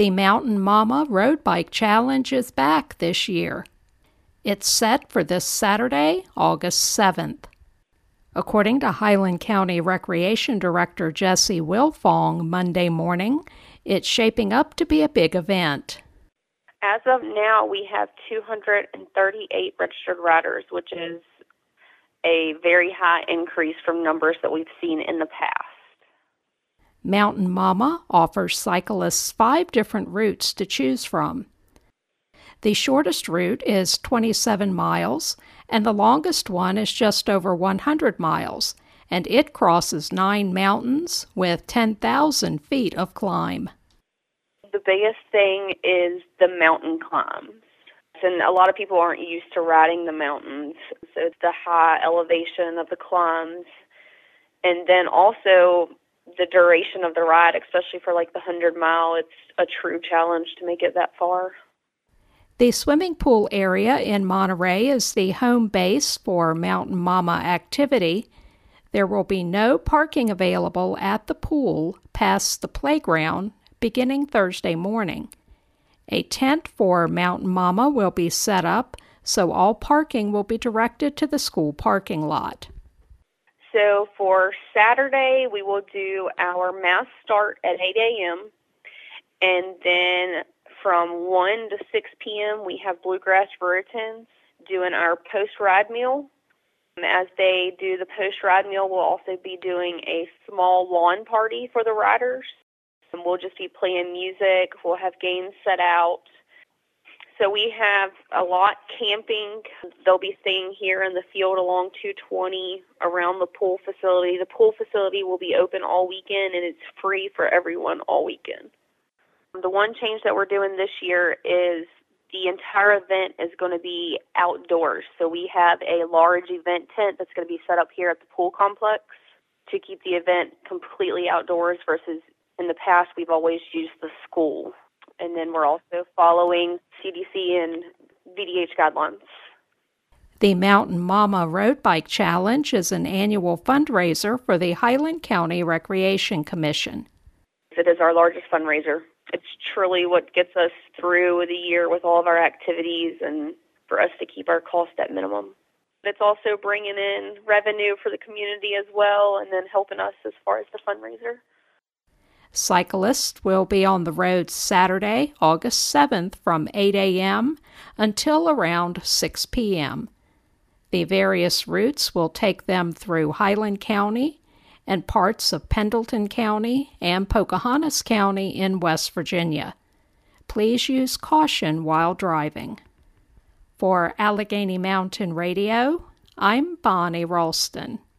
The Mountain Mama Road Bike Challenge is back this year. It's set for this Saturday, August 7th. According to Highland County Recreation Director Jesse Wilfong Monday morning, it's shaping up to be a big event. As of now, we have 238 registered riders, which is a very high increase from numbers that we've seen in the past. Mountain Mama offers cyclists 5 different routes to choose from. The shortest route is 27 miles, and the longest one is just over 100 miles, and it crosses 9 mountains with 10,000 feet of climb. The biggest thing is the mountain climbs. And a lot of people aren't used to riding the mountains, so it's the high elevation of the climbs. And then also the duration of the ride, especially for like the 100-mile, it's a true challenge to make it that far. The swimming pool area in Monterey is the home base for Mountain Mama activity. There will be no parking available at the pool past the playground beginning Thursday morning. A tent for Mountain Mama will be set up, so all parking will be directed to the school parking lot. So for Saturday, we will do our mass start at 8 a.m., and then from 1 to 6 p.m., we have Bluegrass Ruritans doing our post-ride meal. As they do the post-ride meal, we'll also be doing a small lawn party for the riders. And we'll just be playing music. We'll have games set out. So we have a lot camping. They'll be staying here in the field along 220 around the pool facility. The pool facility will be open all weekend, and it's free for everyone all weekend. The one change that we're doing this year is the entire event is going to be outdoors. So we have a large event tent that's going to be set up here at the pool complex to keep the event completely outdoors versus in the past we've always used the school. And then we're also following CDC and VDH guidelines. The Mountain Mama Road Bike Challenge is an annual fundraiser for the Highland County Recreation Commission. It is our largest fundraiser. It's truly what gets us through the year with all of our activities and for us to keep our cost at minimum. It's also bringing in revenue for the community as well and then helping us as far as the fundraiser. Cyclists will be on the road Saturday, August 7th from 8 a.m. until around 6 p.m. The various routes will take them through Highland County and parts of Pendleton County and Pocahontas County in West Virginia. Please use caution while driving. For Allegheny Mountain Radio, I'm Bonnie Ralston.